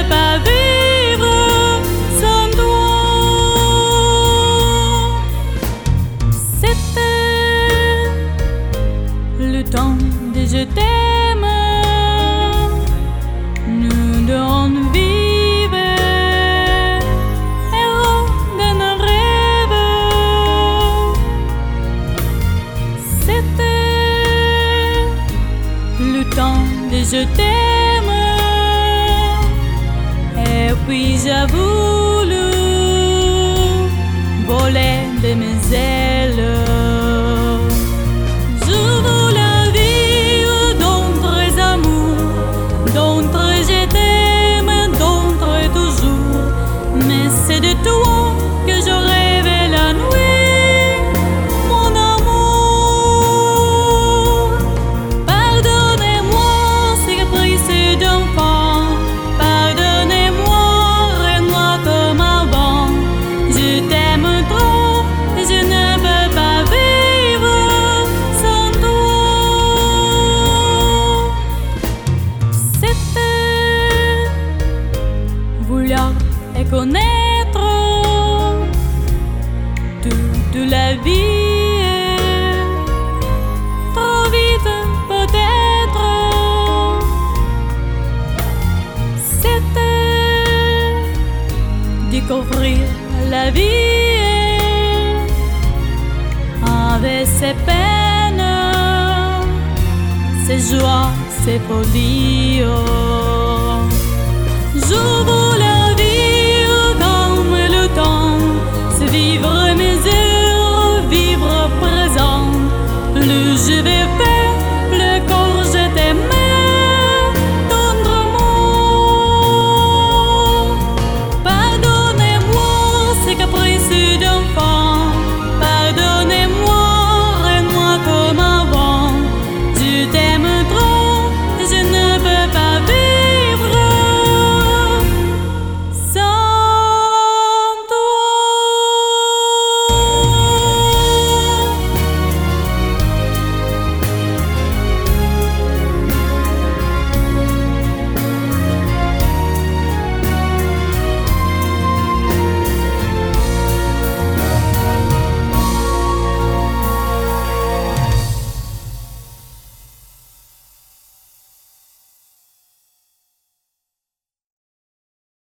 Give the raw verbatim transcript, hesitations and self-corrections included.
peux pas vivre sans toi. C'était le temps de je t'aime. Nous deux on vivait héros de nos rêves. C'était le temps de je t'aime. Et puis j'ai voulu voler de mes ailes. Je voulais vivre d'autres amours, d'autres je t'aime, d'autres toujours. Mais c'est de toi que je rêve la nuit, mon amour. Pardonnez-moi ces caprices d'enfant. Pardonnez-moi, moi comme avant. Je t'aime trop et je ne peux pas vivre sans toi. C'était vouloir et connaître toute la vie. Trop vite peut-être. C'était découvrir la vie avec ses peines, ses joies, ses folies.